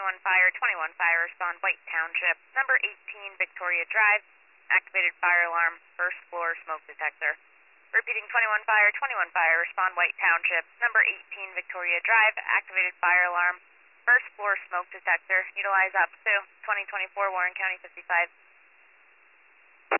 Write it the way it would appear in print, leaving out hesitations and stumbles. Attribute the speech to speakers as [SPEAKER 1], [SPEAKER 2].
[SPEAKER 1] 21 Fire, 21 Fire, respond White Township, number 18 Victoria Drive, activated fire alarm, first floor smoke detector. Repeating 21 Fire, respond White Township, number 18 Victoria Drive, activated fire alarm, first floor smoke detector. Utilize up to 2024 Warren County 55.